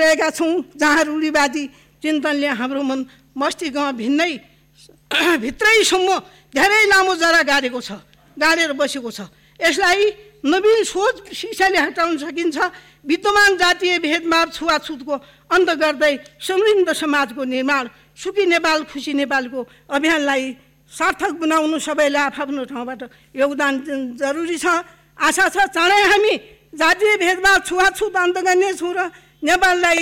गइरहेका छौँ, जहाँ रूढिवादी चिन्तनले हाम्रो मन मस्तिष्कमा भित्रैसम्म धेरै लामो जरा गाडेर बसेको छ। यसलाई नवीन सोच शिक्षाले हटाउन सकिन्छ। विद्यमान जातीय भेदभाव छुवाछुतको अन्त गर्दै समृद्ध समाजको निर्माण, सुखी नेपाल खुसी नेपालको अभियानलाई सार्थक बनाउनु सबैले आफ्नो ठाउँबाट योगदान जरुरी छ। आशा छ चाँडै हामी जातीय भेदभाव छुवाछुत अन्त गर्नेछौँ र नेपाललाई